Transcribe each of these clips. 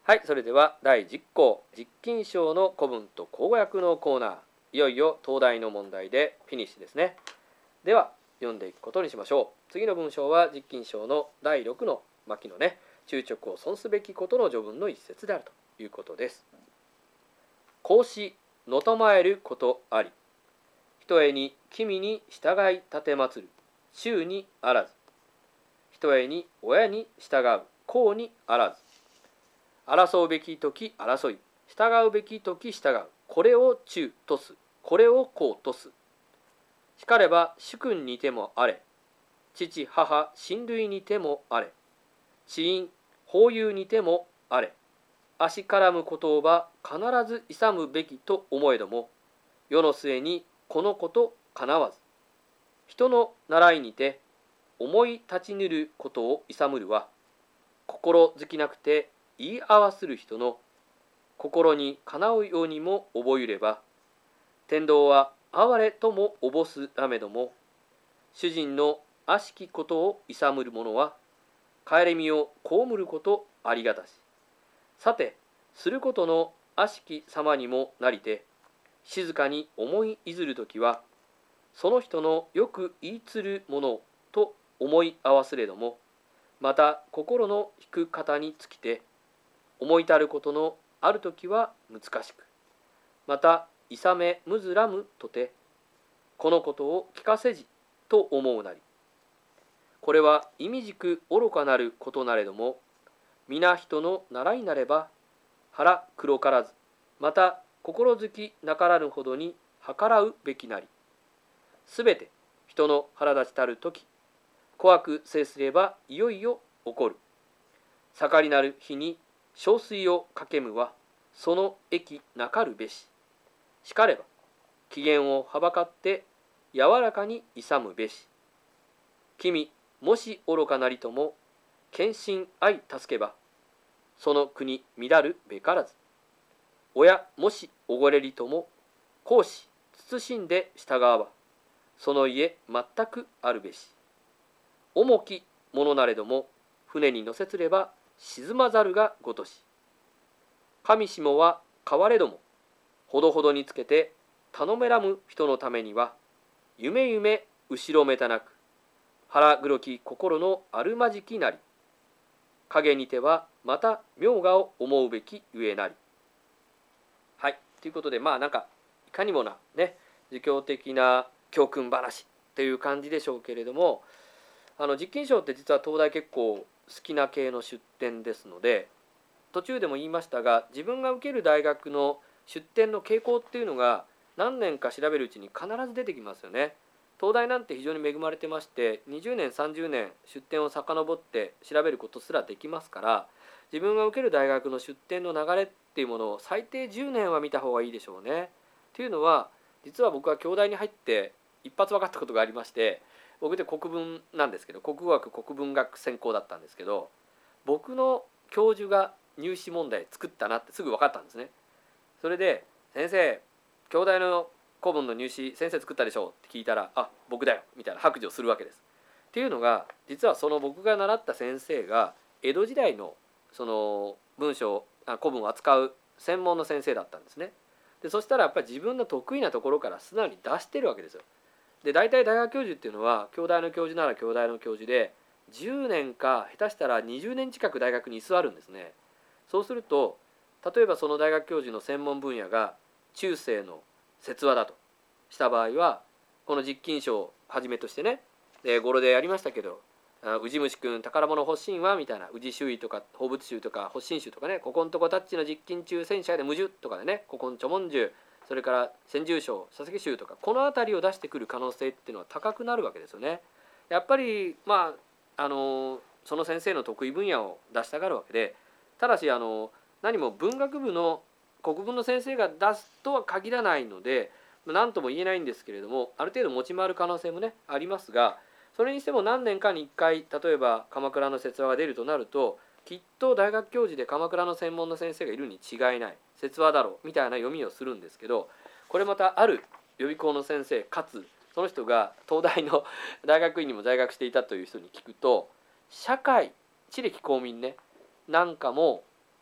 はい、それでは第10項実勤章の古文と口語訳のコーナー、いよいよ東大の問題でフィニッシュですね。では読んでいくことにしましょう。次の文章は実勤章の第6の巻のね、忠直を損すべきことの序文の一節であるということです。孔子のたまえることあり、ひとえに君に従い奉る衆にあらず、ひとえに親に従う公にあらず、争うべき時争い、従うべき時従う、これを忠とす、これを公とす。しかれば主君にてもあれ、父母親類にてもあれ、知因法友にてもあれ、あしからむことば必ず勇むべきと思えども、世の末にこのことかなわず、人の習いにて思い立ちぬることを勇むるは、心づきなくて言い合わする人の心にかなうようにも覚えれば、天道は哀れともおぼすらめども、主人の悪しきことを勇むる者は帰れみを被ることありがたし、さてすることの悪しき様にもなりて、静かに思いいずるときは、その人のよく言いつるものと思い合わすれども、また心の引く方につきて思いたることのあるときは難しく、またいさめむずらむとて、このことを聞かせじと思うなり。これは意味軸愚かなることなれども、皆人の習いなれば腹黒からず、また心づきなからぬほどに計らうべきなり。すべて人の腹立ちたるとき、怖く制すればいよいよ起こる。盛りなる日に小水をかけむは、その益なかるべし。しかれば機嫌をはばかって柔らかに勇むべし。君もし愚かなりとも献身愛助けば、その国乱るべからず。親もしおごれりとも公私慎んで従わば、その家全くあるべし。重きものなれども船に乗せつれば沈まざるがごとし。神しもは変われどもほどほどにつけて頼めらむ人のためには、夢夢後ろめたなく腹黒き心のあるまじきなり。影にてはまた明賀を思うべきゆえなり。はい、ということで、なんかいかにもなね、儒教的な教訓話っていう感じでしょうけれども、実勤章って実は東大結構好きな系の出典ですので、途中でも言いましたが、自分が受ける大学の出典の傾向っていうのが何年か調べるうちに必ず出てきますよね。東大なんて非常に恵まれてまして、20年30年出典を遡って調べることすらできますから、自分が受ける大学の出典の流れっていうものを最低10年は見た方がいいでしょうね。というのは、実は僕は京大に入って一発分かったことがありまして、僕で国文なんですけど、国語学国文学専攻だったんですけど、僕の教授が入試問題作ったなってすぐ分かったんですね。それで先生、京大の古文の入試先生作ったでしょって聞いたら、あ、僕だよみたいな白状するわけです。っていうのが、実はその僕が習った先生が江戸時代のその文章古文を扱う専門の先生だったんですね。でそしたらやっぱり自分の得意なところから素直に出してるわけですよ。で大体大学教授っていうのは、京大の教授なら京大の教授で10年か下手したら20年近く大学に居座るんですね。そうすると、例えばその大学教授の専門分野が中世の説話だとした場合は、この実勤章をはじめとしてね、語呂でやりましたけど、宇治虫くん宝物発信はみたいな、宇治周囲とか放物集とか発信集とかね、古今とこタッチの実勤中戦車で無樹とかでね、古今著文集、それから千住章佐々木集とか、この辺りを出してくる可能性っていうのは高くなるわけですよね。やっぱりその先生の得意分野を出したがるわけで、ただし何も文学部の国文の先生が出すとは限らないので、何とも言えないんですけれども、ある程度持ち回る可能性もねありますが、それにしても何年かに1回例えば鎌倉の説話が出るとなると、きっと大学教授で鎌倉の専門の先生がいるに違いない、説話だろうみたいな読みをするんですけど、これまたある予備校の先生かつその人が東大の大学院にも在学していたという人に聞くと、社会知歴公民ねなんかも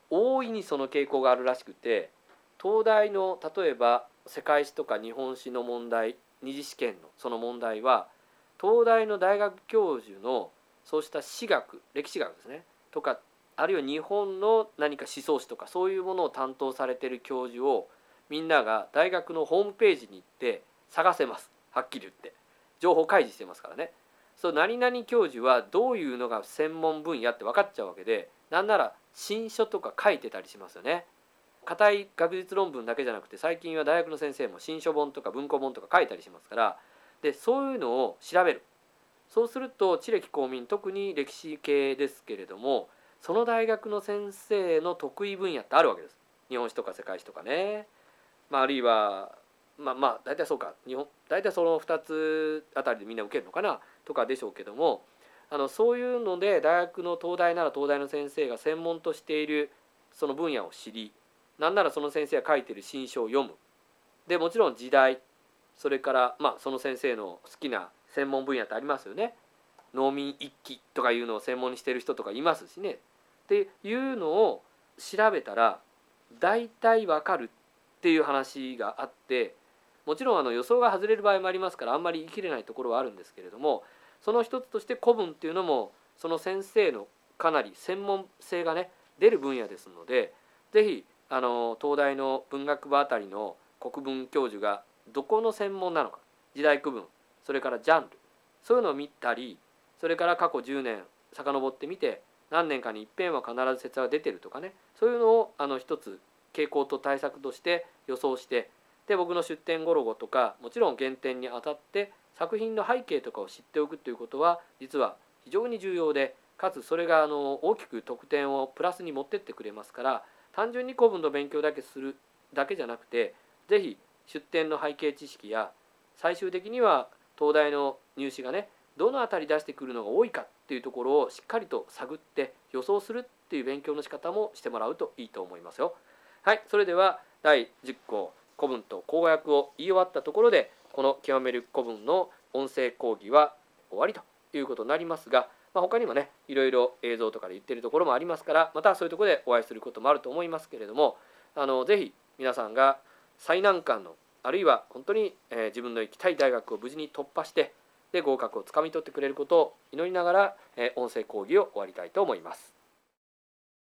大いにその傾向があるらしくて、東大の例えば世界史とか日本史の問題、二次試験のその問題は東大の大学教授のそうした史学、歴史学ですねとか、あるいは日本の何か思想史とかそういうものを担当されている教授をみんなが大学のホームページに行って探せます。はっきり言って情報開示してますからね。そう、何々教授はどういうのが専門分野って分かっちゃうわけで、なんなら新書とか書いてたりしますよね。硬い学術論文だけじゃなくて、最近は大学の先生も新書本とか文庫本とか書いたりしますから、でそういうのを調べる。そうすると地歴公民、特に歴史系ですけれども、その大学の先生の得意分野ってあるわけです。日本史とか世界史とかね、あるいは大体そうか、大体その2つあたりでみんな受けるのかなとかでしょうけども、そういうので大学の東大なら東大の先生が専門としているその分野を知り、なんならその先生が書いている新書を読む。でもちろん時代、それからその先生の好きな専門分野ってありますよね。農民一揆とかいうのを専門にしている人とかいますしね。っていうのを調べたら大体わかるっていう話があって、もちろん予想が外れる場合もありますから、あんまり言い切れないところはあるんですけれども、その一つとして古文っていうのもその先生のかなり専門性がね出る分野ですので、ぜひ東大の文学部あたりの国文教授がどこの専門なのか、時代区分、それからジャンル、そういうのを見たり、それから過去10年遡ってみて何年かに一遍は必ず説が出てるとかね、そういうのを一つ傾向と対策として予想して、で僕の出典語ロゴとかもちろん原点にあたって作品の背景とかを知っておくということは実は非常に重要で、かつそれが大きく得点をプラスに持ってってくれますから、単純に古文の勉強だけするだけじゃなくて、ぜひ出典の背景知識や最終的には東大の入試がねどのあたり出してくるのが多いかっていうところをしっかりと探って予想するっていう勉強の仕方もしてもらうといいと思いますよ。はい、それでは第10項古文と口語訳を言い終わったところで、この極める古文の音声講義は終わりということになりますが、他にもねいろいろ映像とかで言ってるところもありますから、またそういうところでお会いすることもあると思いますけれども、ぜひ皆さんが最難関の、あるいは本当に自分の行きたい大学を無事に突破してで合格をつかみ取ってくれることを祈りながら音声講義を終わりたいと思います。